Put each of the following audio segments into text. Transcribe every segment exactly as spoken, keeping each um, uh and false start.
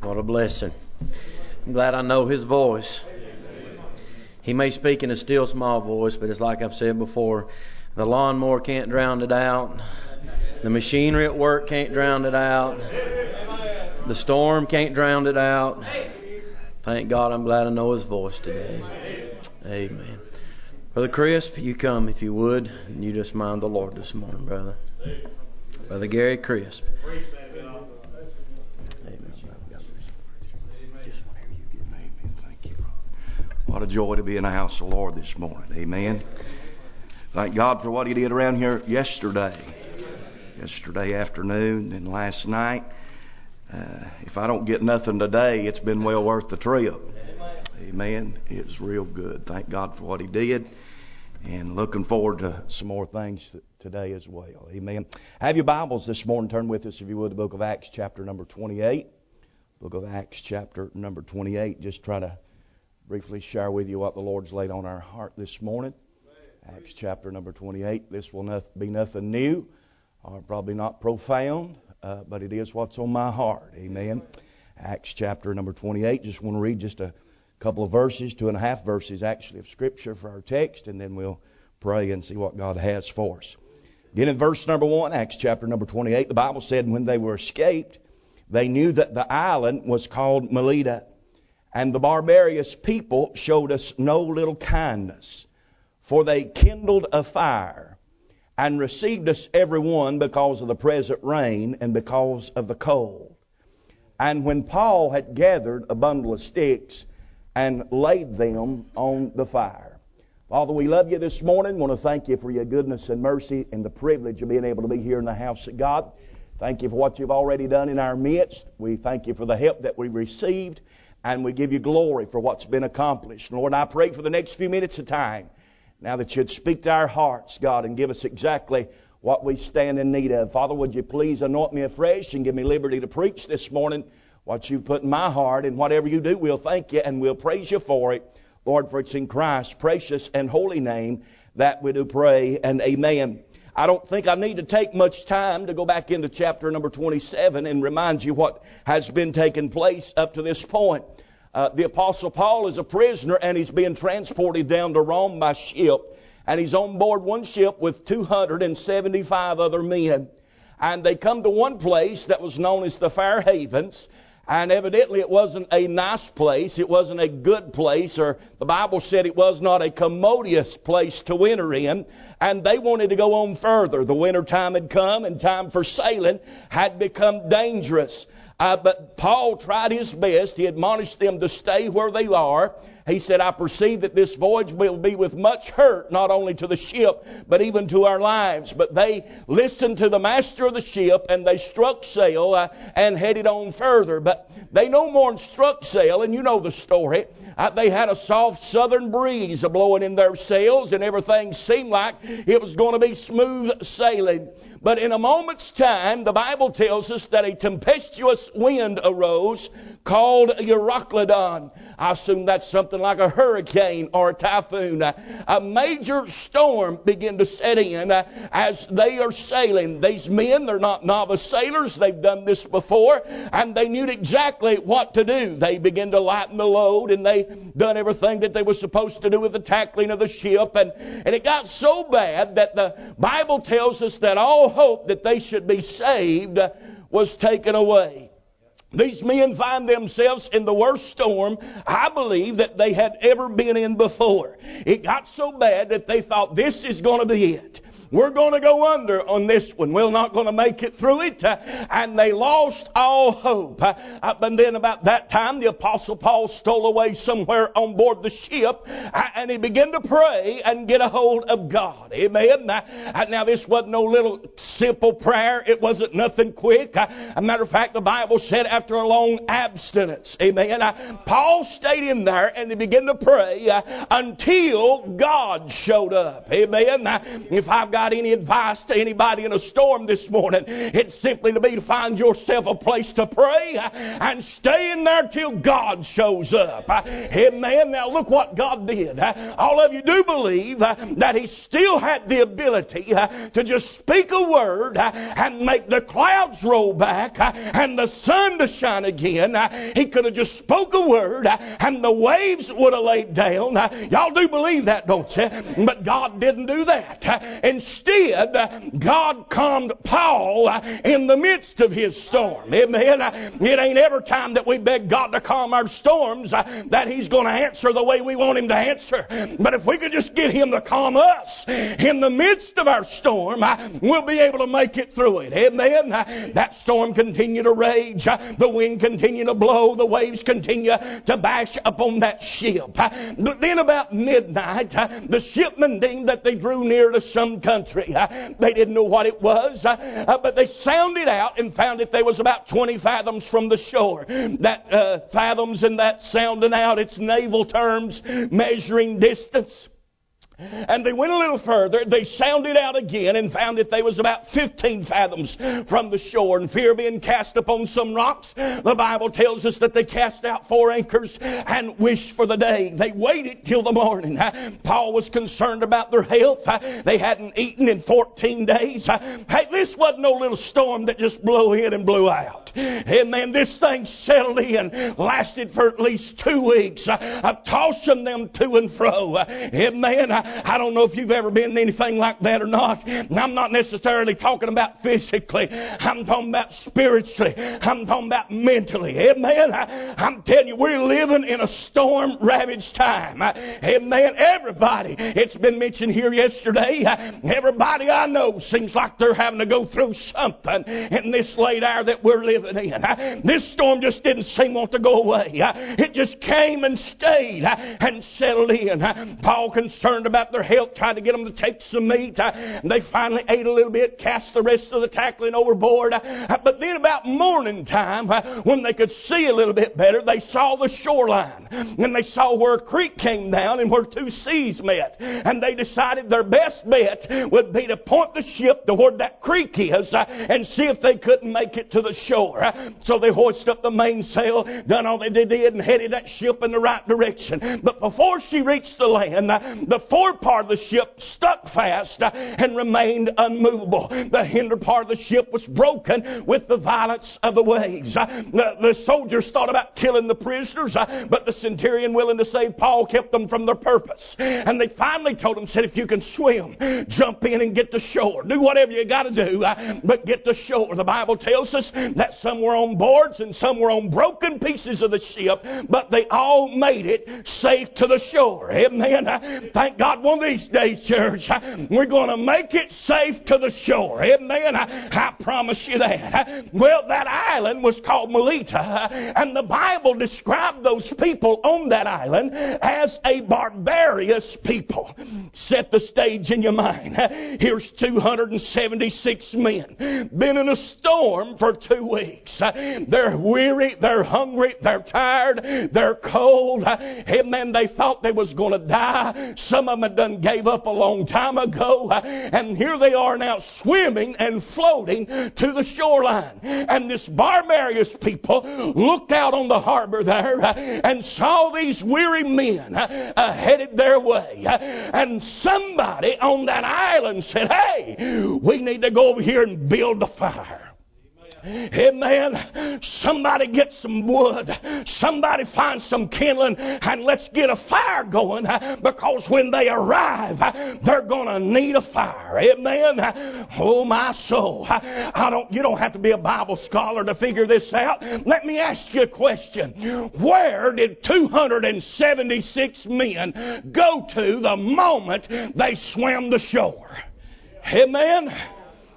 What a blessing. I'm glad I know His voice. He may speak in a still small voice, but it's like I've said before, the lawnmower can't drown it out. The machinery at work can't drown it out. The storm can't drown it out. Thank God I'm glad I know His voice today. Amen. Brother Crisp, you come if you would, and you just mind the Lord this morning, brother. Brother Gary Crisp. What a joy to be in the house of the Lord this morning. Amen. Thank God for what He did around here yesterday. Yesterday afternoon and last night. Uh, if I don't get nothing today, it's been well worth the trip. Amen. It's real good. Thank God for what He did. And looking forward to some more things today as well. Amen. Have your Bibles this morning. Turn with us, if you would, the book of Acts, chapter number twenty-eight. Book of Acts, chapter number twenty-eight. Just try to briefly share with you what the Lord's laid on our heart this morning. Acts chapter number twenty-eight. This will not be nothing new, or probably not profound, uh, but it is what's on my heart. Amen. Acts chapter number twenty-eight. Just want to read just a couple of verses, two and a half verses actually of Scripture for our text, and then we'll pray and see what God has for us. Again, in verse number one, Acts chapter number twenty-eight, the Bible said, when they were escaped, they knew that the island was called Melita. And the barbarous people showed us no little kindness, for they kindled a fire and received us every one because of the present rain and because of the cold. And when Paul had gathered a bundle of sticks and laid them on the fire. Father, we love you this morning. We want to thank you for your goodness and mercy and the privilege of being able to be here in the house of God. Thank you for what you've already done in our midst. We thank you for the help that we received. And we give you glory for what's been accomplished. Lord, I pray for the next few minutes of time, now that you'd speak to our hearts, God, and give us exactly what we stand in need of. Father, would you please anoint me afresh and give me liberty to preach this morning what you've put in my heart. And whatever you do, we'll thank you and we'll praise you for it. Lord, for it's in Christ's precious and holy name that we do pray, and amen. I don't think I need to take much time to go back into chapter number twenty-seven and remind you what has been taking place up to this point. Uh, the Apostle Paul is a prisoner and he's being transported down to Rome by ship. And he's on board one ship with two hundred seventy-five other men. And they come to one place that was known as the Fair Havens. And evidently it wasn't a nice place. It wasn't a good place. Or the Bible said it was not a commodious place to enter in. And they wanted to go on further. The winter time had come and time for sailing had become dangerous. Uh, but Paul tried his best. He admonished them to stay where they are. He said, I perceive that this voyage will be with much hurt, not only to the ship, but even to our lives. But they listened to the master of the ship, and they struck sail uh, and headed on further. But they no more struck sail, and you know the story. Uh, they had a soft southern breeze blowing in their sails, and everything seemed like it was going to be smooth sailing. But in a moment's time, the Bible tells us that a tempestuous wind arose called Euroclydon. I assume that's something like a hurricane or a typhoon. A major storm began to set in as they are sailing. These men, they're not novice sailors. They've done this before, and they knew exactly what to do. They began to lighten the load, and they done everything that they were supposed to do with the tackling of the ship. And, and it got so bad that the Bible tells us that all hope that they should be saved was taken away. These men find themselves in the worst storm, I believe, that they had ever been in before. It got so bad that they thought, this is going to be it. We're going to go under on this one. We're not going to make it through it. Uh, and they lost all hope. Uh, uh, and then about that time, the Apostle Paul stole away somewhere on board the ship. Uh, and he began to pray and get a hold of God. Amen. Uh, now, this wasn't no little simple prayer. It wasn't nothing quick. Uh, as a matter of fact, the Bible said after a long abstinence. Amen. Uh, Paul stayed in there and he began to pray uh, until God showed up. Amen. Uh, if I've got got any advice to anybody in a storm this morning, it's simply to be to find yourself a place to pray and stay in there till God shows up. Amen. Now look what God did. All of you do believe that He still had the ability to just speak a word and make the clouds roll back and the sun to shine again. He could have just spoke a word and the waves would have laid down. Y'all do believe that, don't you? But God didn't do that. Instead, God calmed Paul in the midst of his storm. Amen. It ain't every time that we beg God to calm our storms that He's going to answer the way we want Him to answer. But if we could just get Him to calm us in the midst of our storm, we'll be able to make it through it. Amen. That storm continued to rage. The wind continued to blow. The waves continue to bash upon that ship. But then about midnight, the shipmen deemed that they drew near to some country. They didn't know what it was, but they sounded out and found that there was about twenty fathoms from the shore. That uh, fathoms and that sounding out, it's naval terms, measuring distance. And they went a little further. They sounded out again and found that they was about fifteen fathoms from the shore. And fear being cast upon some rocks, the Bible tells us that they cast out four anchors and wished for the day. They waited till the morning. Paul was concerned about their health. They hadn't eaten in fourteen days. Hey, this wasn't no little storm that just blew in and blew out. Amen. This thing settled in, lasted for at least two weeks, uh, tossing them to and fro. Amen. I don't know if you've ever been in anything like that or not. I'm not necessarily talking about physically. I'm talking about spiritually. I'm talking about mentally. Amen. I'm telling you, we're living in a storm-ravaged time. Amen. Everybody, it's been mentioned here yesterday, everybody I know seems like they're having to go through something in this late hour that we're living in. This storm just didn't seem want to go away. It just came and stayed and settled in. Paul, concerned about their health, tried to get them to take some meat. They finally ate a little bit, cast the rest of the tackling overboard. But then about morning time, when they could see a little bit better, they saw the shoreline. And they saw where a creek came down and where two seas met. And they decided their best bet would be to point the ship toward that creek is and see if they couldn't make it to the shore. So they hoisted up the mainsail, done all they did, and headed that ship in the right direction. But before she reached the land, the forward part of the ship stuck fast and remained unmovable. The hinder part of the ship was broken with the violence of the waves. The, the soldiers thought about killing the prisoners, but the centurion, willing to save Paul, kept them from their purpose. And they finally told him, said, if you can swim, jump in and get to shore. Do whatever you got to do, but get to shore. The Bible tells us that some were on boards and some were on broken pieces of the ship, but they all made it safe to the shore. Amen. Thank God one of these days, church, we're going to make it safe to the shore. Amen. I, I promise you that. Well, that island was called Melita, and the Bible described those people on that island as a barbarous people. Set the stage in your mind. Here's two hundred seventy-six men, been in a storm for two weeks. They're weary, they're hungry, they're tired, they're cold. Amen. They thought they was going to die. Some of them had done gave up a long time ago. And here they are now swimming and floating to the shoreline. And this barbarous people looked out on the harbor there and saw these weary men uh, headed their way. And somebody on that island said, hey, we need to go over here and build a fire. Amen. Somebody get some wood. Somebody find some kindling and let's get a fire going, because when they arrive, they're going to need a fire. Amen. Oh, my soul. I don't, you don't have to be a Bible scholar to figure this out. Let me ask you a question. Where did two hundred seventy-six men go to the moment they swam the shore? Amen.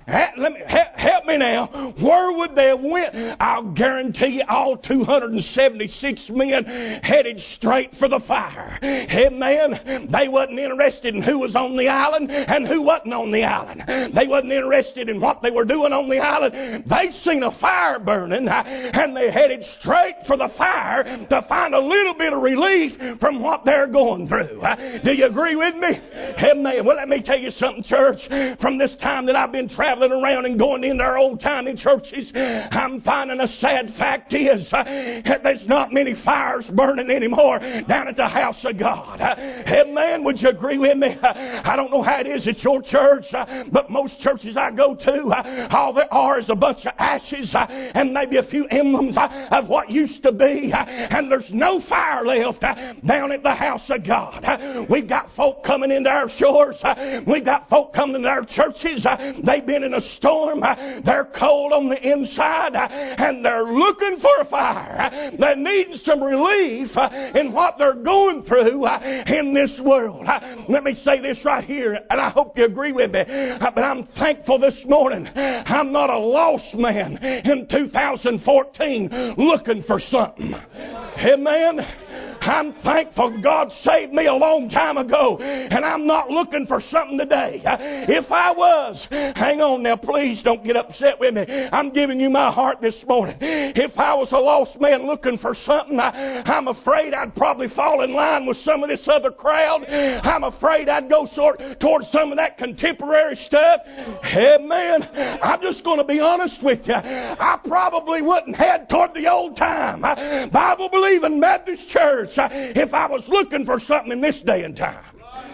Let me, help me now. Where would they have went? I'll guarantee you all two hundred seventy-six men headed straight for the fire. Amen. They wasn't interested in who was on the island and who wasn't on the island. They wasn't interested in what they were doing on the island. They seen a fire burning and they headed straight for the fire to find a little bit of relief from what they're going through. Do you agree with me? Amen. Well, let me tell you something, church. From this time that I've been traveling around and going into our old-timey churches, I'm finding a sad fact is uh, there's not many fires burning anymore down at the house of God. Uh, amen. Would you agree with me? Uh, I don't know how it is at your church, uh, but most churches I go to, uh, all there are is a bunch of ashes uh, and maybe a few emblems uh, of what used to be, uh, and there's no fire left uh, down at the house of God. Uh, we've got folk coming into our shores. Uh, we've got folk coming into our churches. Uh, they've been in a storm. Uh, they're cold on the inside, uh, and they're looking for a fire. Uh, they're needing some relief uh, in what they're going through uh, in this world. Uh, let me say this right here, and I hope you agree with me, uh, but I'm thankful this morning. I'm not a lost man in two thousand fourteen looking for something. Amen. I'm thankful God saved me a long time ago, and I'm not looking for something today. If I was, hang on now, please don't get upset with me. I'm giving you my heart this morning. If I was a lost man looking for something, I, I'm afraid I'd probably fall in line with some of this other crowd. I'm afraid I'd go sort towards some of that contemporary stuff. Amen. I'm just going to be honest with you. I probably wouldn't head toward the old time Bible-believing Baptist church if I was looking for something in this day and time.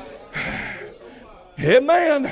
Amen.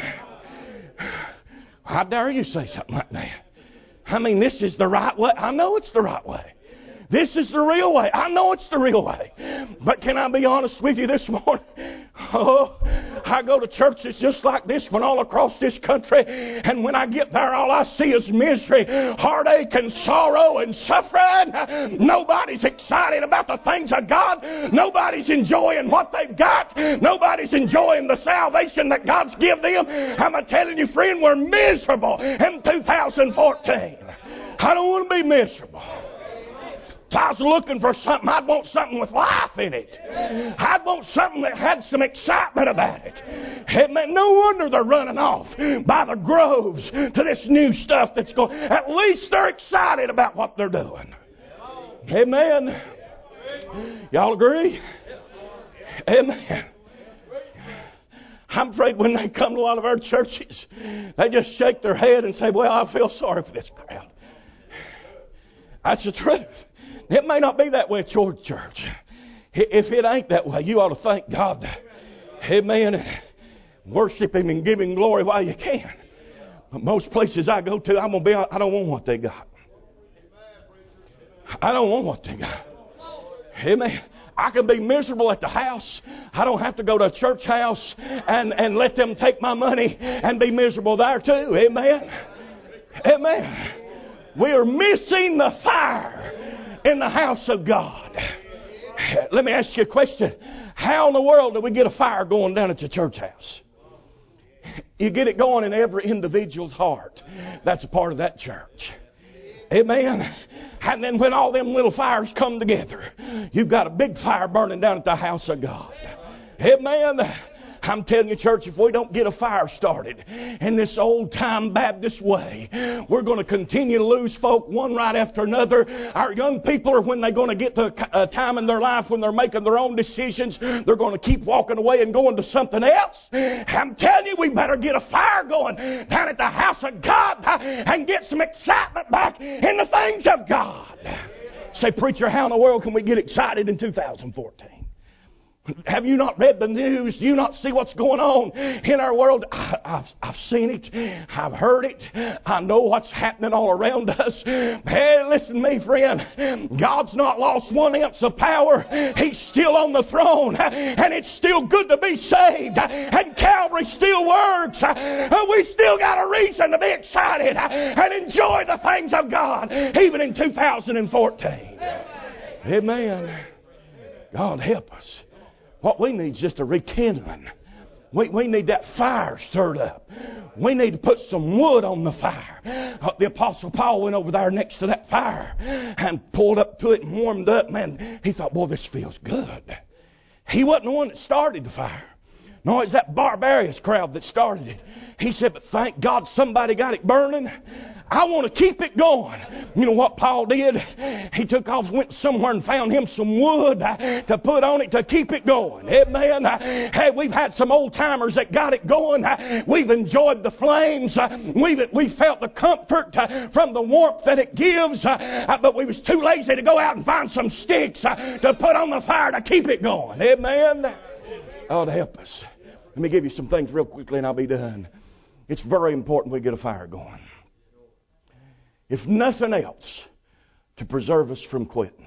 How dare you say something like that? I mean, this is the right way. I know it's the right way. This is the real way. I know it's the real way. But can I be honest with you this morning? Oh, I go to churches just like this one all across this country, and when I get there, all I see is misery, heartache, and sorrow, and suffering. Nobody's excited about the things of God. Nobody's enjoying what they've got. Nobody's enjoying the salvation that God's given them. I'm telling you, friend, we're miserable in two thousand fourteen. I don't want to be miserable. If I was looking for something, I'd want something with life in it. I'd want something that had some excitement about it. Amen. No wonder they're running off by the groves to this new stuff that's going. At least they're excited about what they're doing. Amen. Y'all agree? Amen. I'm afraid when they come to a lot of our churches, they just shake their head and say, well, I feel sorry for this crowd. That's the truth. It may not be that way at your church. If it ain't that way, you ought to thank God. Amen. Worship Him and give Him glory while you can. But most places I go to, I'm gonna be. I don't want what they got. I don't want what they got. Amen. I can be miserable at the house. I don't have to go to a church house and, and let them take my money and be miserable there too. Amen. Amen. We are missing the fire in the house of God. Let me ask you a question. How in the world do we get a fire going down at your church house? You get it going in every individual's heart that's a part of that church. Amen. And then when all them little fires come together, you've got a big fire burning down at the house of God. Amen. I'm telling you, church, if we don't get a fire started in this old-time Baptist way, we're going to continue to lose folk one right after another. Our young people are, when they're going to get to a time in their life when they're making their own decisions, they're going to keep walking away and going to something else. I'm telling you, we better get a fire going down at the house of God and get some excitement back in the things of God. Say, preacher, how in the world can we get excited in two thousand fourteen? Have you not read the news? Do you not see what's going on in our world? I, I've, I've seen it. I've heard it. I know what's happening all around us. Hey, listen to me, friend. God's not lost one ounce of power. He's still on the throne. And it's still good to be saved. And Calvary still works. We still got a reason to be excited and enjoy the things of God, even in two thousand fourteen. Amen. God help us. What we need is just a rekindling We, we need that fire stirred up. We need to put some wood on the fire. Uh, the Apostle Paul went over there next to that fire and pulled up to it and warmed up. Man, he thought, boy, this feels good. He wasn't the one that started the fire. No, it's that Barbarius crowd that started it. He said, but thank God somebody got it burning. I want to keep it going. You know what Paul did? He took off, went somewhere and found him some wood to put on it to keep it going. Amen. Hey, we've had some old timers that got it going. We've enjoyed the flames. We've, we felt the comfort from the warmth that it gives. But we was too lazy to go out and find some sticks to put on the fire to keep it going. Amen. Oh, to help us. Let me give you some things real quickly and I'll be done. It's very important we get a fire going. If nothing else, to preserve us from quitting.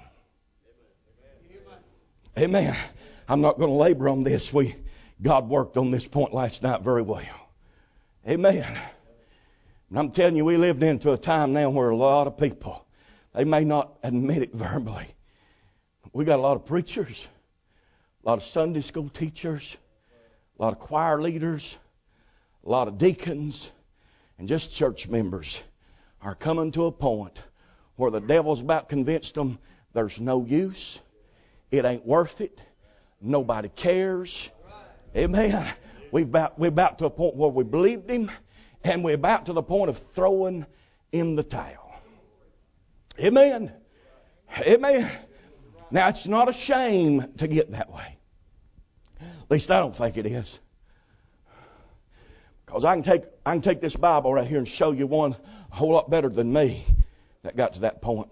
Amen. I'm not going to labor on this. We, God worked on this point last night very well. Amen. And I'm telling you, we lived into a time now where a lot of people, they may not admit it verbally. We got a lot of preachers, a lot of Sunday school teachers, a lot of choir leaders, a lot of deacons, and just church members are coming to a point where the devil's about convinced them there's no use. It ain't worth it. Nobody cares. Amen. We're about, we're about to a point where we believed him, and we're about to the point of throwing in the towel. Amen. Amen. Now, it's not a shame to get that way. At least I don't think it is. Because I can take I can take this Bible right here and show you one a whole lot better than me that got to that point.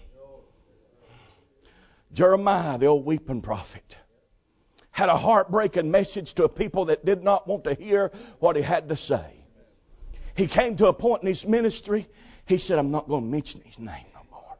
Jeremiah, the old weeping prophet, had a heartbreaking message to a people that did not want to hear what he had to say. He came to a point in his ministry, he said, I'm not going to mention his name no more.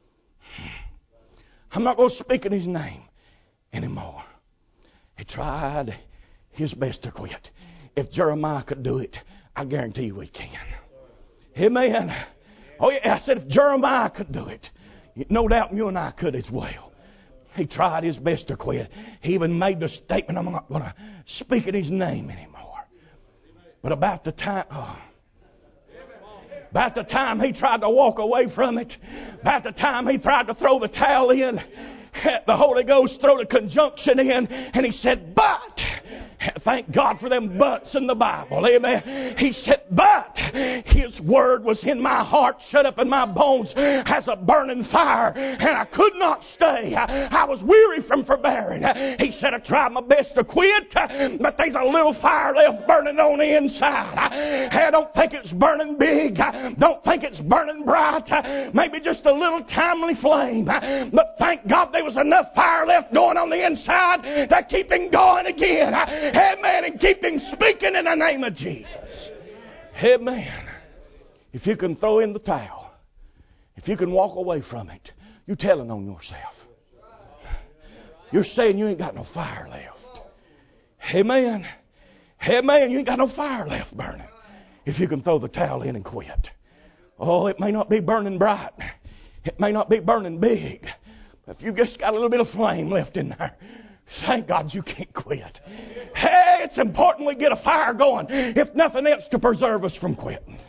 I'm not going to speak in his name anymore. He tried his best to quit. If Jeremiah could do it, I guarantee you we can. Amen. Oh yeah, I said if Jeremiah could do it, no doubt you and I could as well. He tried his best to quit. He even made the statement, I'm not going to speak in his name anymore. But about the time... Oh, About the time he tried to walk away from it, about the time he tried to throw the towel in, the Holy Ghost threw the conjunction in, and he said, but, thank God for them buts in the Bible, amen. He said, but his word was in my heart, shut up in my bones as a burning fire, and I could not stay. I, I was weary from forbearing. He said, I tried my best to quit, but there's a little fire left burning on the inside. I, I don't think it's burning big. I don't think it's burning bright. Maybe just a little timely flame. But thank God there was enough fire left going on the inside to keep him going again. Amen. And keep him speaking in the name of Jesus. Amen. If you can throw in the towel, if you can walk away from it, you're telling on yourself. You're saying you ain't got no fire left. Amen. Amen. You ain't got no fire left burning. If you can throw the towel in and quit. Oh, it may not be burning bright. It may not be burning big. But if you've just got a little bit of flame left in there, thank God you can't quit. Hey, it's important we get a fire going, if nothing else, to preserve us from quitting.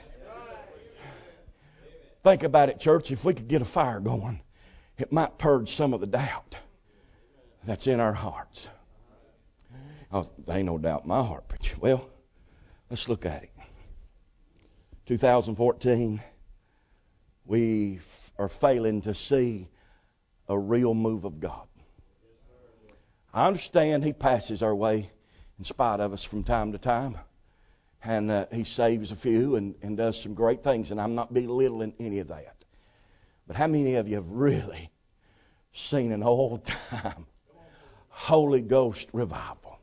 Think about it, church. If we could get a fire going, it might purge some of the doubt that's in our hearts. Oh, there ain't no doubt in my heart, preacher. Well, let's look at it. twenty fourteen, we are failing to see a real move of God. I understand He passes our way in spite of us from time to time. And uh, He saves a few and, and does some great things. And I'm not belittling any of that. But how many of you have really seen an old time Holy Ghost revival?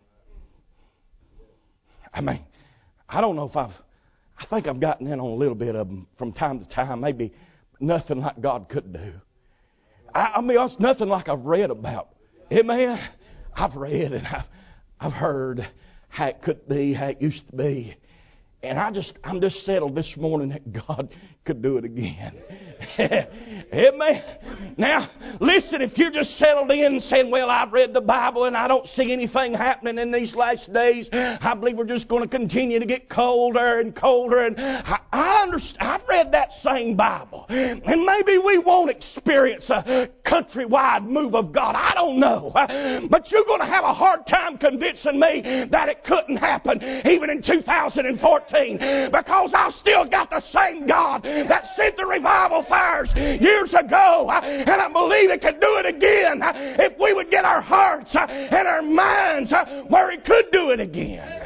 I mean, I don't know if I've... I think I've gotten in on a little bit of them from time to time. Maybe nothing like God could do. I, I mean, it's nothing like I've read about. Amen. I've read and I've, I've heard how it could be, how it used to be. And I just, I'm just settled this morning that God could do it again. Amen. Now, Listen, if you're just settled in and saying, well, I've read the Bible and I don't see anything happening in these last days, I believe we're just going to continue to get colder and colder. And I, I understand. I've read that same Bible. And maybe we won't experience a countrywide move of God. I don't know. But you're going to have a hard time convincing me that it couldn't happen even in two thousand fourteen, because I've still got the same God that sent the revival fires years ago, and I believe it can do it again if we would get our hearts and our minds where it could do it again.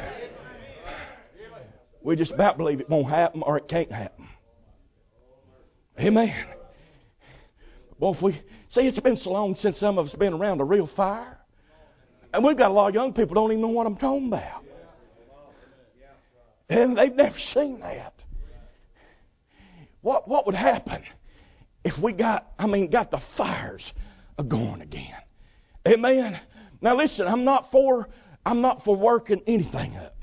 We just about believe it won't happen or it can't happen. Amen. Well, if we see, it's been so long since some of us have been around a real fire, and we've got a lot of young people don't even know what I'm talking about, and they've never seen that. What what would happen if we got, I mean, got the fires going again? Amen. Now listen, I'm not for I'm not for working anything up.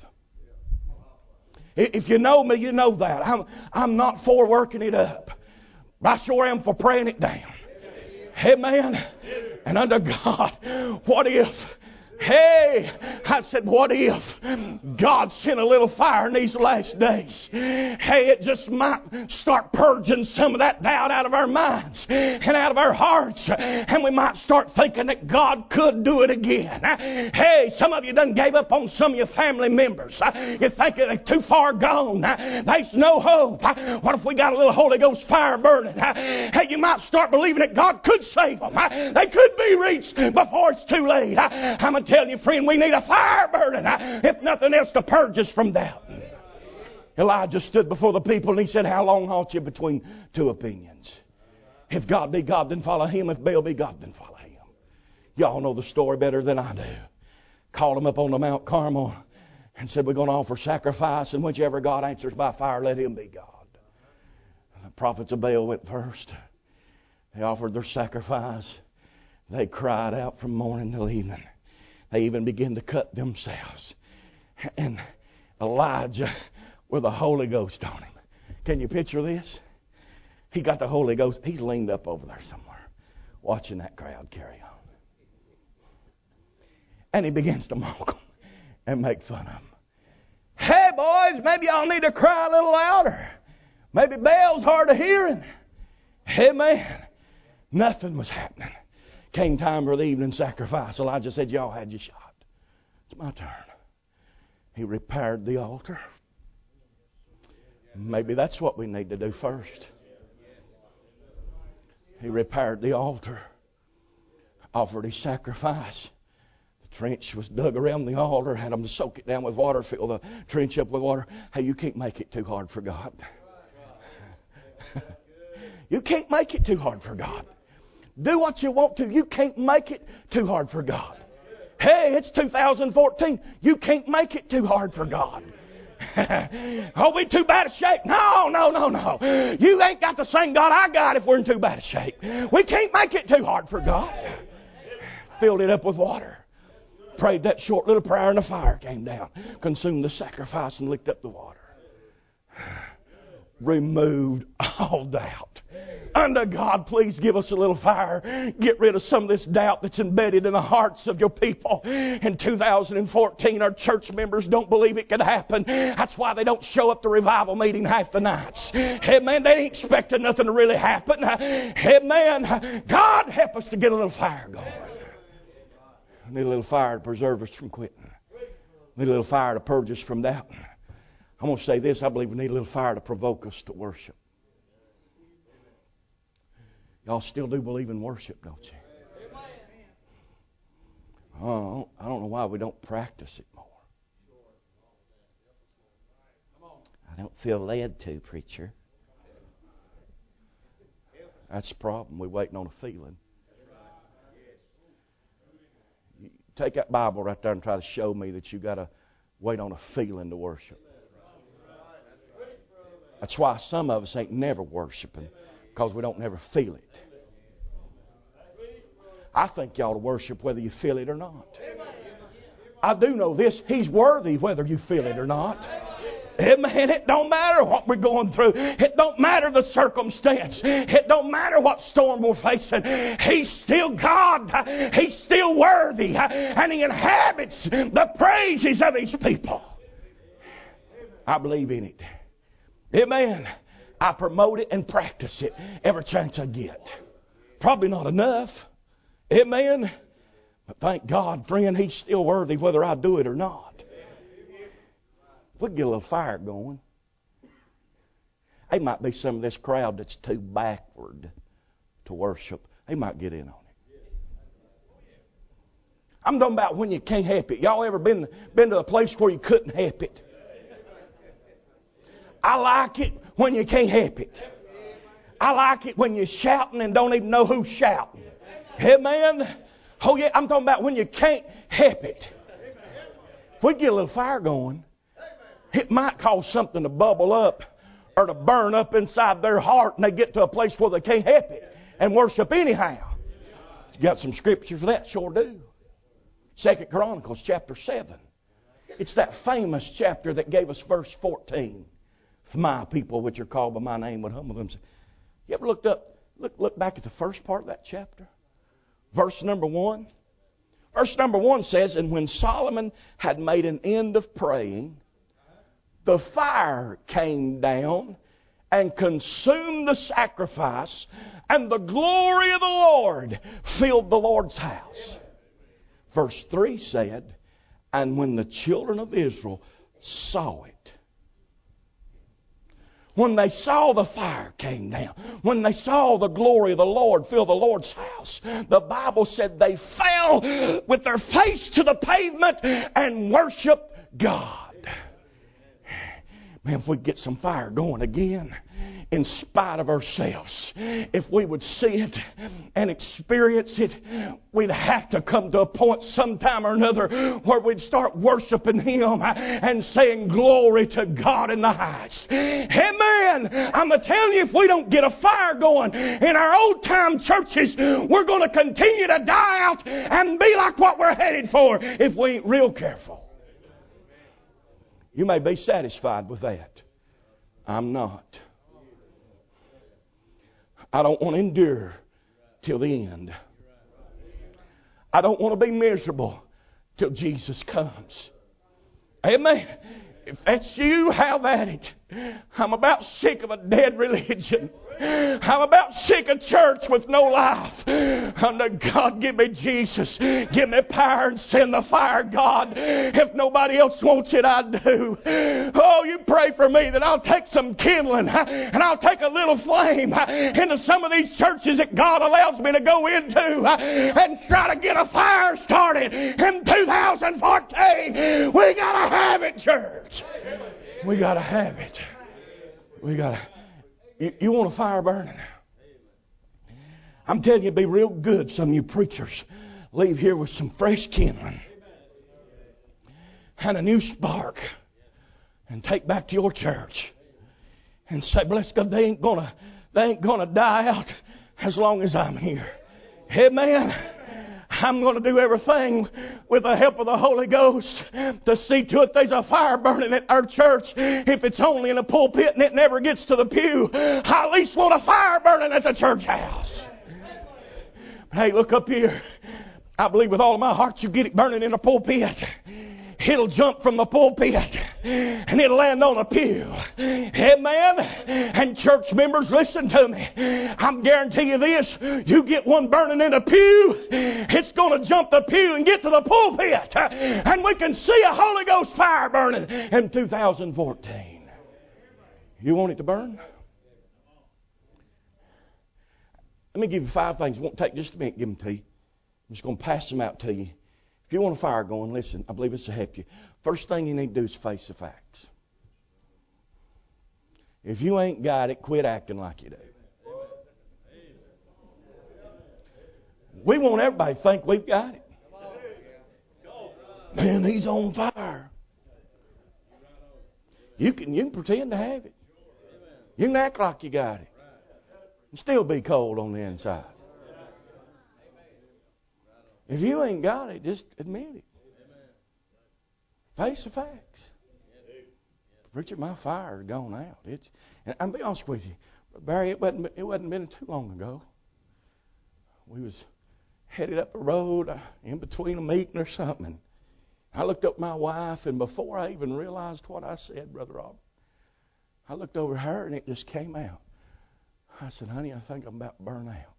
If you know me, you know that. I'm I'm not for working it up. I sure am for praying it down. Amen. And under God, what if, hey, I said, what if God sent a little fire in these last days? Hey, it just might start purging some of that doubt out of our minds and out of our hearts. And we might start thinking that God could do it again. Hey, some of you done gave up on some of your family members. You think they're too far gone. There's no hope. What if we got a little Holy Ghost fire burning? Hey, you might start believing that God could save them. They could be reached before it's too late. I'm a tell you, friend, we need a fire burning, if nothing else, to purge us from doubt. Elijah stood before the people and he said, how long halt you between two opinions? If God be God, then follow him. If Baal be God, then follow him. Y'all know the story better than I do. Called him up on the Mount Carmel and said, we're going to offer sacrifice, and whichever God answers by fire, let him be God. And the prophets of Baal went first. They offered their sacrifice. They cried out from morning till evening. They even began to cut themselves. And Elijah with the Holy Ghost on him. Can you picture this? He got the Holy Ghost. He's leaned up over there somewhere, watching that crowd carry on. And he begins to mock them and make fun of them. Hey, boys, maybe y'all need to cry a little louder. Maybe Baal's hard of hearing. Hey, man, nothing was happening. Came time for the evening sacrifice. Elijah said, y'all had your shot. It's my turn. He repaired the altar. Maybe that's what we need to do first. He repaired the altar. Offered his sacrifice. The trench was dug around the altar. Had them to soak it down with water. Fill the trench up with water. Hey, you can't make it too hard for God. You can't make it too hard for God. Do what you want to. You can't make it too hard for God. Hey, it's two thousand fourteen. You can't make it too hard for God. Are we too bad a shape? No, no, no, no. You ain't got the same God I got if we're in too bad a shape. We can't make it too hard for God. Filled it up with water. Prayed that short little prayer and the fire came down. Consumed the sacrifice and licked up the water. Removed all doubt. Unto God, please give us a little fire. Get rid of some of this doubt that's embedded in the hearts of your people. In two thousand fourteen, our church members don't believe it could happen. That's why they don't show up to revival meeting half the nights. Hey, man, they ain't expecting nothing to really happen. Hey, man, God help us to get a little fire going. We need a little fire to preserve us from quitting. We need a little fire to purge us from doubting. I'm going to say this. I believe we need a little fire to provoke us to worship. Y'all still do believe in worship, don't you? Oh, I don't know why we don't practice it more. I don't feel led to, preacher. That's the problem. We're waiting on a feeling. You take that Bible right there and try to show me that you got to wait on a feeling to worship. That's why some of us ain't never worshiping, because we don't never feel it. I think y'all to worship whether you feel it or not. I do know this. He's worthy whether you feel it or not. Amen. It don't matter what we're going through. It don't matter the circumstance. It don't matter what storm we're facing. He's still God. He's still worthy. And He inhabits the praises of His people. I believe in it. Amen. I promote it and practice it every chance I get. Probably not enough. Amen. But thank God, friend, He's still worthy whether I do it or not. We'll get a little fire going. There might be some of this crowd that's too backward to worship. They might get in on it. I'm talking about when you can't help it. Y'all ever been, been to a place where you couldn't help it? I like it when you can't help it. I like it when you're shouting and don't even know who's shouting. Amen. Oh yeah, I'm talking about when you can't help it. If we get a little fire going, it might cause something to bubble up or to burn up inside their heart, and they get to a place where they can't help it and worship anyhow. You got some scripture for that? Sure do. Second Chronicles chapter seven. It's that famous chapter that gave us verse fourteen. If my people which are called by my name would humble themselves. You ever looked up, look, look back at the first part of that chapter? Verse number one. Verse number one says, and when Solomon had made an end of praying, the fire came down and consumed the sacrifice, and the glory of the Lord filled the Lord's house. Verse three said, and when the children of Israel saw it, when they saw the fire came down, when they saw the glory of the Lord fill the Lord's house, the Bible said they fell with their face to the pavement and worshiped God. Man, if we get some fire going again, in spite of ourselves, if we would see it and experience it, we'd have to come to a point sometime or another where we'd start worshiping Him and saying glory to God in the highest. Amen. I'm telling you, if we don't get a fire going in our old time churches, we're going to continue to die out and be like what we're headed for if we ain't real careful. You may be satisfied with that. I'm not. I don't want to endure till the end. I don't want to be miserable till Jesus comes. Amen. If that's you, have at it. I'm about sick of a dead religion. I'm about sick of church with no life. Under God, give me Jesus. Give me power and send the fire, God. If nobody else wants it, I do. Oh, you pray for me that I'll take some kindling and I'll take a little flame into some of these churches that God allows me to go into and try to get a fire started in two thousand fourteen. We gotta have it, church. We gotta have it. We gotta. You, you want a fire burning? I'm telling you, it'd be real good. Some of you preachers leave here with some fresh kindling and a new spark, and take back to your church and say, "Bless God, they ain't gonna, they ain't gonna die out as long as I'm here." Amen. I'm going to do everything with the help of the Holy Ghost to see to it there's a fire burning at our church. If it's only in a pulpit and it never gets to the pew, I at least want a fire burning at the church house. But hey, look up here. I believe with all of my heart you get it burning in a pulpit. It'll jump from the pulpit and it'll land on a pew. Amen. And church members, listen to me. I'm guaranteeing you this. You get one burning in a pew, it's going to jump the pew and get to the pulpit. And we can see a Holy Ghost fire burning in two thousand fourteen. You want it to burn? Let me give you five things. It won't take just a minute to give them to you. I'm just going to pass them out to you. If you want a fire going, listen, I believe this will help you. First thing you need to do is face the facts. If you ain't got it, quit acting like you do. We want everybody to think we've got it. Man, he's on fire. You can, you can pretend to have it. You can act like you got it. And still be cold on the inside. If you ain't got it, just admit it. Face the facts. Preacher, my fire's gone out. It's, and I'll be honest with you, Barry, it wasn't, it wasn't been too long ago. We was headed up the road in between a meeting or something. I looked up at my wife, and before I even realized what I said, Brother Rob, I looked over at her, and it just came out. I said, honey, I think I'm about to burn out.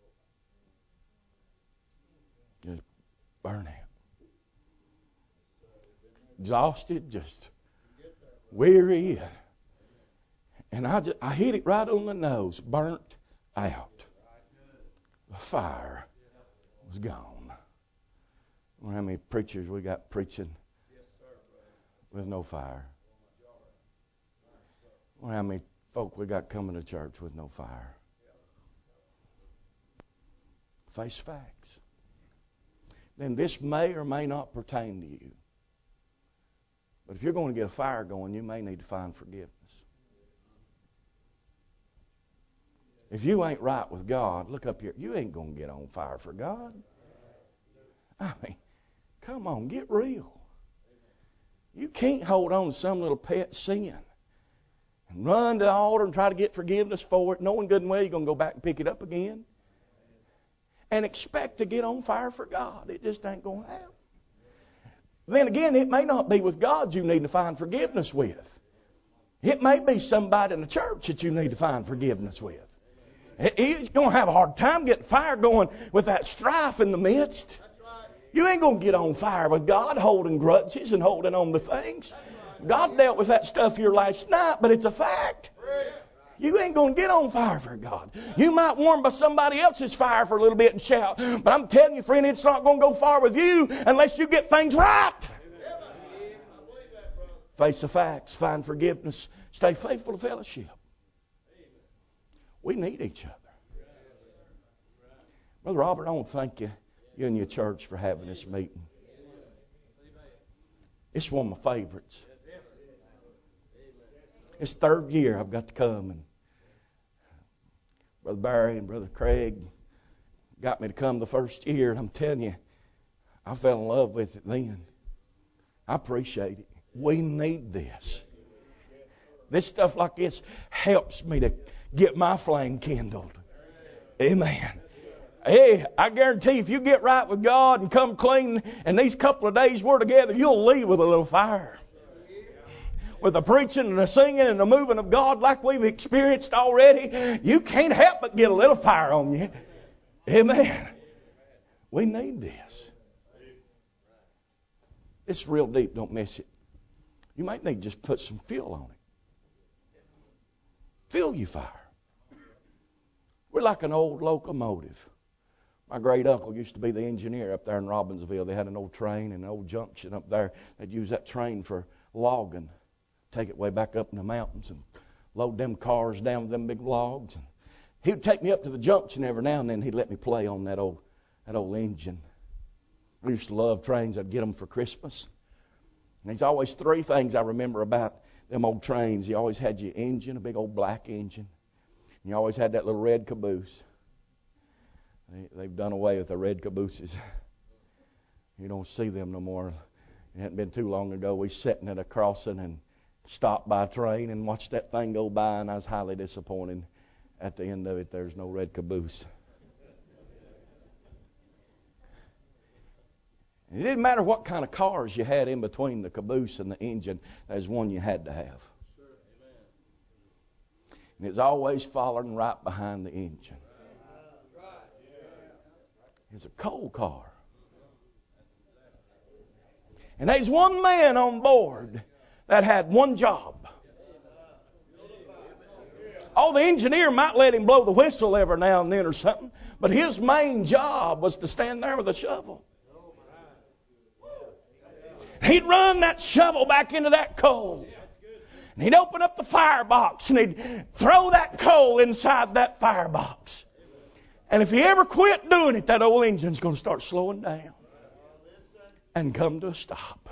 Just burn out. Exhausted, just weary. And I, just, I hit it right on the nose. Burnt out. The fire was gone. Well, how many preachers we got preaching with no fire? Well, how many folk we got coming to church with no fire? Face facts. Then this may or may not pertain to you. But if you're going to get a fire going, you may need to find forgiveness. If you ain't right with God, look up here. You ain't going to get on fire for God. I mean, come on, get real. You can't hold on to some little pet sin and run to the altar and try to get forgiveness for it, knowing good and well you're going to go back and pick it up again and expect to get on fire for God. It just ain't going to happen. Then again, it may not be with God you need to find forgiveness with. It may be somebody in the church that you need to find forgiveness with. You're going to have a hard time getting fire going with that strife in the midst. You ain't going to get on fire with God holding grudges and holding on to things. God dealt with that stuff here last night, but it's a fact. You ain't going to get on fire for God. You might warm by somebody else's fire for a little bit and shout, but I'm telling you, friend, it's not going to go far with you unless you get things right. Face the facts, find forgiveness, stay faithful to fellowship. We need each other. Brother Robert, I want to thank you, you and your church for having this meeting. It's one of my favorites. It's third year I've got to come, and Brother Barry and Brother Craig got me to come the first year, and I'm telling you, I fell in love with it then. I appreciate it. We need this. This stuff like this helps me to get my flame kindled. Amen. Hey, I guarantee if you get right with God and come clean, and these couple of days we're together, you'll leave with a little fire. With the preaching and the singing and the moving of God like we've experienced already, you can't help but get a little fire on you. Amen. We need this. It's real deep. Don't miss it. You might need to just put some fuel on it. Fill your fire. We're like an old locomotive. My great uncle used to be the engineer up there in Robbinsville. They had an old train and an old junction up there. They'd use that train for logging. Take it way back up in the mountains and load them cars down with them big logs. And he would take me up to the junction every now and then. He'd let me play on that old that old engine. We used to love trains. I'd get them for Christmas. And there's always three things I remember about them old trains. You always had your engine, a big old black engine. And you always had that little red caboose. They, they've done away with the red cabooses. You don't see them no more. It hadn't been too long ago. We sitting at a crossing and stopped by a train and watched that thing go by, and I was highly disappointed. At the end of it, there's no red caboose. It didn't matter what kind of cars you had in between the caboose and the engine. There's one you had to have. And it's always following right behind the engine. It's a coal car. And there's one man on board that had one job. Oh, the engineer might let him blow the whistle every now and then or something, but his main job was to stand there with a shovel. He'd run that shovel back into that coal. And he'd open up the firebox and he'd throw that coal inside that firebox. And if he ever quit doing it, that old engine's going to start slowing down and come to a stop.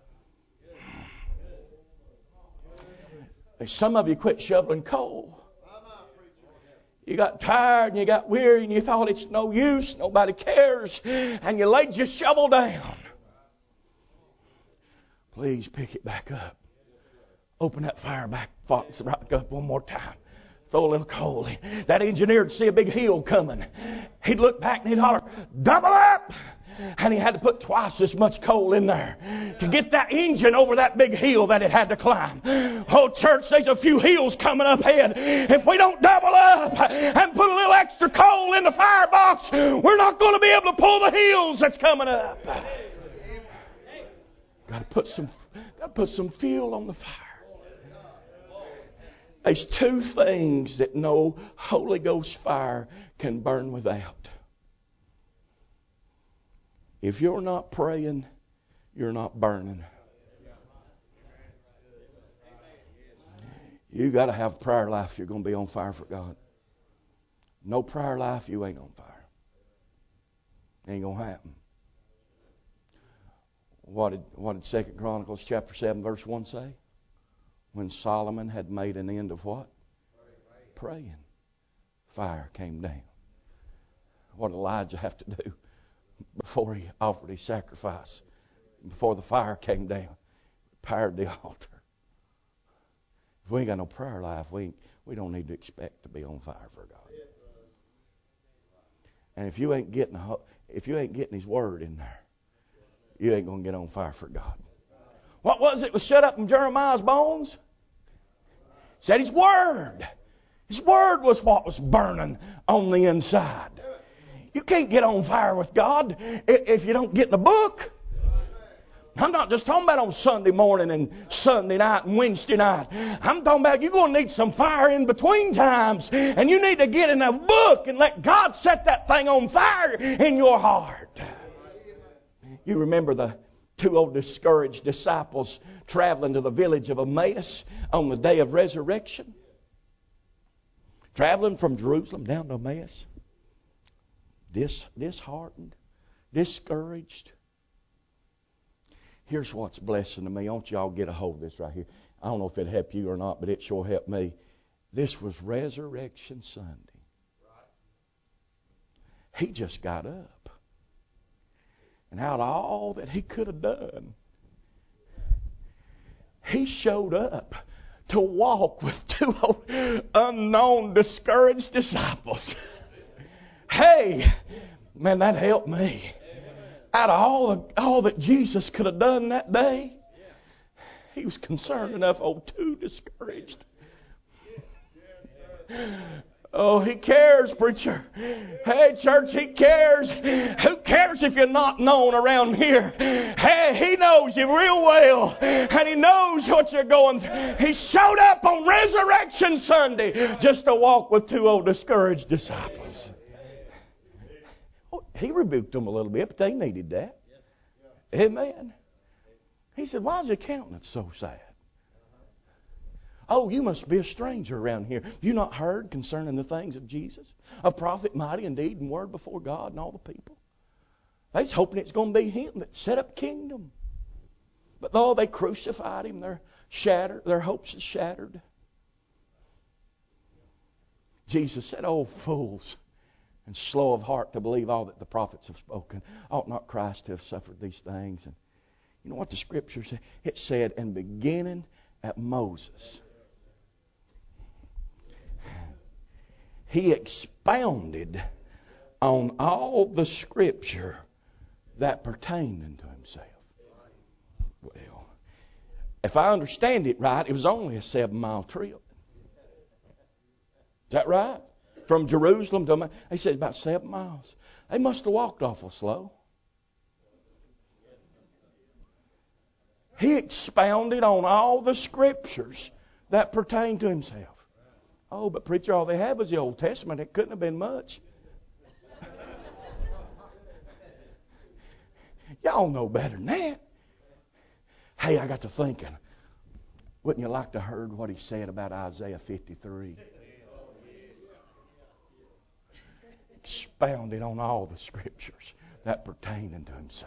Some of you quit shoveling coal. You got tired and you got weary and you thought it's no use, nobody cares, and you laid your shovel down. Please pick it back up. Open that fire back box right up one more time. Throw a little coal in. That engineer would see a big hill coming. He'd look back and he'd holler, double up! And he had to put twice as much coal in there to get that engine over that big hill that it had to climb. Oh, church, there's a few hills coming up ahead. If we don't double up and put a little extra coal in the firebox, we're not going to be able to pull the hills that's coming up. Got to put some, got to put some fuel on the fire. There's two things that no Holy Ghost fire can burn without. If you're not praying, you're not burning. You got to have a prayer life if you're going to be on fire for God. No prayer life, you ain't on fire. Ain't going to happen. What did, what did Second Chronicles chapter seven verse one say? When Solomon had made an end of what? Praying. Fire came down. What did Elijah have to do before he offered his sacrifice? Before the fire came down, prepared the altar. If we ain't got no prayer life, we ain't, we don't need to expect to be on fire for God. And if you ain't getting a, if you ain't getting His Word in there, you ain't going to get on fire for God. What was it was shut up in Jeremiah's bones? It said His Word. His Word was what was burning on the inside. You can't get on fire with God if you don't get in the book. I'm not just talking about on Sunday morning and Sunday night and Wednesday night. I'm talking about you're going to need some fire in between times. And you need to get in a book and let God set that thing on fire in your heart. You remember the two old discouraged disciples traveling to the village of Emmaus on the day of resurrection? Traveling from Jerusalem down to Emmaus. Dis, disheartened, discouraged. Here's what's blessing to me. I want y'all get a hold of this right here. I don't know if it helped you or not, but it sure helped me. This was Resurrection Sunday. He just got up. And out of all that he could have done, he showed up to walk with two unknown, discouraged disciples. Hey, man, that helped me. Out of all, the, all that Jesus could have done that day, He was concerned enough, oh, too discouraged. Oh, He cares, preacher. Hey, church, He cares. Who cares if you're not known around here? Hey, He knows you real well. And He knows what you're going through. He showed up on Resurrection Sunday just to walk with two old discouraged disciples. He rebuked them a little bit, but they needed that. Amen. He said, why is your countenance so sad? Oh, you must be a stranger around here. Have you not heard concerning the things of Jesus? A prophet mighty in deed and word before God and all the people. They're hoping it's going to be Him that set up kingdom. But though they crucified Him, they're shattered. Their hopes are shattered. Jesus said, oh, fools, and slow of heart to believe all that the prophets have spoken. Ought not Christ to have suffered these things? And you know what the Scripture said? It said, and beginning at Moses, He expounded on all the Scripture that pertained unto Himself. Well, if I understand it right, it was only a seven-mile trip. Is that right? From Jerusalem to, they said about seven miles. They must have walked awful slow. He expounded on all the Scriptures that pertain to Himself. Oh, but preacher, all they had was the Old Testament. It couldn't have been much. Y'all know better than that. Hey, I got to thinking. Wouldn't you like to have heard what He said about Isaiah fifty-three? Expounded on all the Scriptures that pertain unto Himself.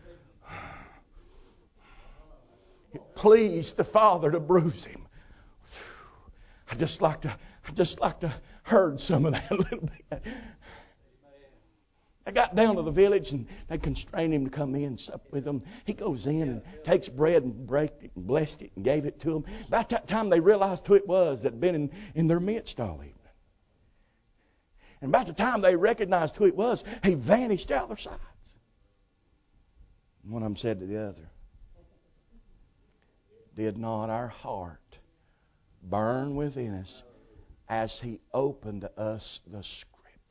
It pleased the Father to bruise Him. I just like to, I just like to heard some of that a little bit. They got down to the village and they constrained him to come in and sup with them. He goes in and takes bread and broke it and blessed it and gave it to them. About that time they realized who it was that had been in, in their midst all evening. And about the time they recognized who it was, he vanished out of their sights. And one of them said to the other, did not our heart burn within us as he opened to us the Scriptures?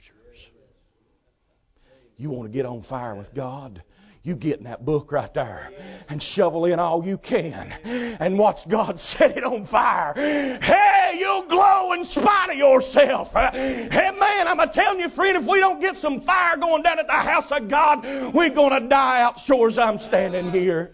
You want to get on fire with God? You get in that book right there and shovel in all you can and watch God set it on fire. Hey, you'll glow in spite of yourself. Hey, man, I'm telling you, friend, if we don't get some fire going down at the house of God, we're going to die out sure as I'm standing here.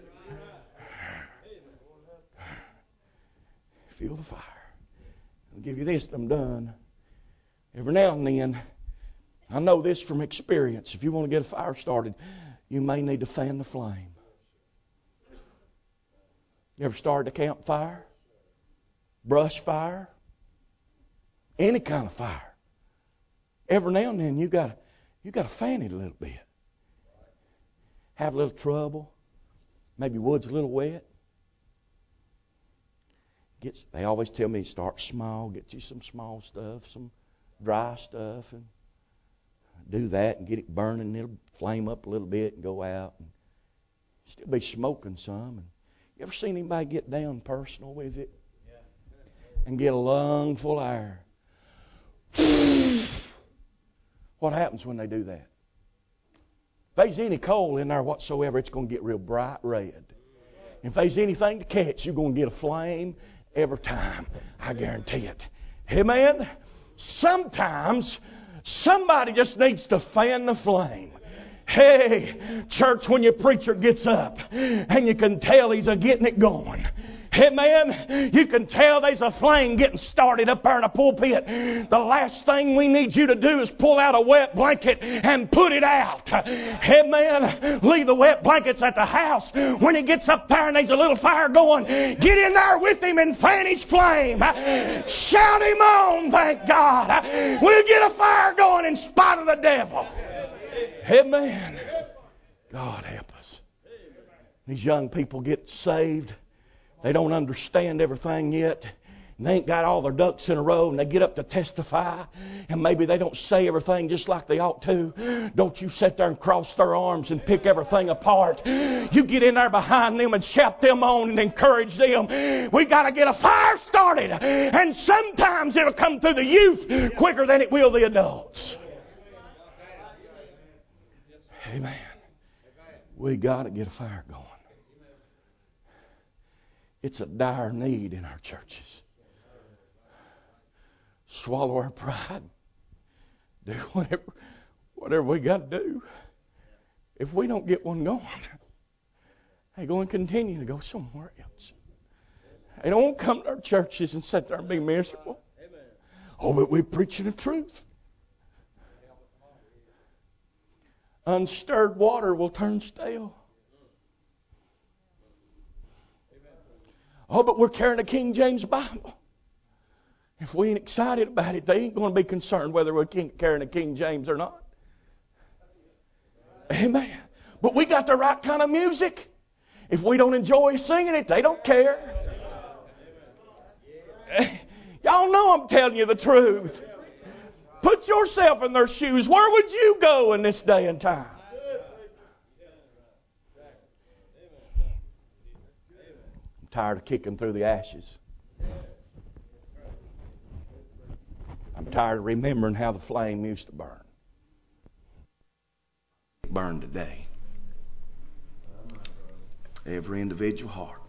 Feel the fire. I'll give you this and I'm done. Every now and then, I know this from experience. If you want to get a fire started, you may need to fan the flame. You ever started a campfire? Brush fire? Any kind of fire. Every now and then you got you got to fan it a little bit. Have a little trouble. Maybe wood's a little wet. Gets, they always tell me start small. Get you some small stuff, some dry stuff, and do that and get it burning. It'll flame up a little bit and go out and still be smoking some. And you ever seen anybody get down personal with it and get a lung full of air? What happens when they do that? If there's any coal in there whatsoever, it's going to get real bright red. If there's anything to catch, you're going to get a flame every time. I guarantee it. Amen? Sometimes somebody just needs to fan the flame. Hey, church, when your preacher gets up and you can tell he's a getting it going. Amen. You can tell there's a flame getting started up there in the pulpit. The last thing we need you to do is pull out a wet blanket and put it out. Amen. Leave the wet blankets at the house. When he gets up there and there's a little fire going, get in there with him and fan his flame. Shout him on, thank God. We'll get a fire going in spite of the devil. Amen. God help us. These young people get saved. They don't understand everything yet. And they ain't got all their ducks in a row. And they get up to testify. And maybe they don't say everything just like they ought to. Don't you sit there and cross their arms and pick everything apart. You get in there behind them and shout them on and encourage them. We got to get a fire started. And sometimes it'll come through the youth quicker than it will the adults. Amen. We got to get a fire going. It's a dire need in our churches. Swallow our pride. Do whatever, whatever we got to do. If we don't get one going, they go and continue to go somewhere else. They don't come to our churches and sit there and be miserable. Oh, but we're preaching the truth. Unstirred water will turn stale. Oh, but we're carrying a King James Bible. If we ain't excited about it, they ain't going to be concerned whether we're carrying a King James or not. Amen. But we got the right kind of music. If we don't enjoy singing it, they don't care. Y'all know I'm telling you the truth. Put yourself in their shoes. Where would you go in this day and time? I'm tired of kicking through the ashes. I'm tired of remembering how the flame used to burn. Burn today. Every individual heart.